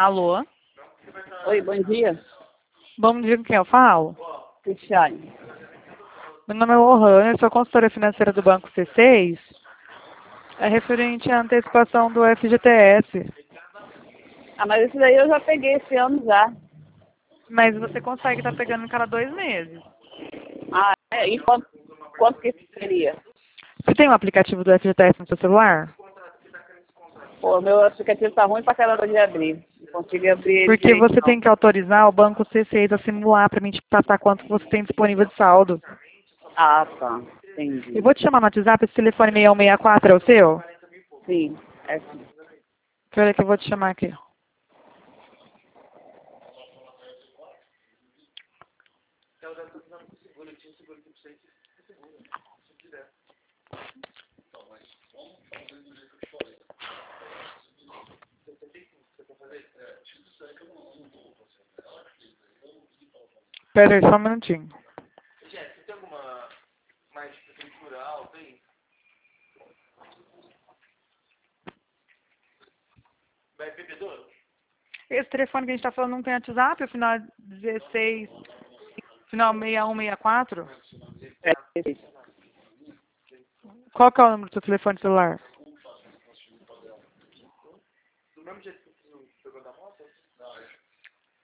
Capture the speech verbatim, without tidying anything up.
Alô? Oi, bom dia. Bom dia, com quem eu falo? Cristiane. Meu nome é Lohane, eu sou consultora financeira do Banco C seis. É referente à antecipação do F G T S. Ah, mas esse daí eu já peguei esse ano já. Mas você consegue estar pegando em cada dois meses. Ah, é? E quanto, quanto que seria? Você tem um aplicativo do F G T S no seu celular? Pô, meu aplicativo tá ruim pra caramba de abrir. Não consigo abrir ele Porque direito, você não. tem que autorizar o Banco C seis a simular para mim te passar quanto você tem disponível de saldo. Ah, tá. Eu Entendi. vou te chamar no WhatsApp, esse telefone seis um seis quatro é o seu? Sim, é sim. Espera que eu vou te chamar aqui. Espera aí, só um minutinho. Esse telefone que a gente está falando não tem WhatsApp, o final é dezesseis, final seis um seis quatro? É, esse. Qual que é o número do seu telefone celular?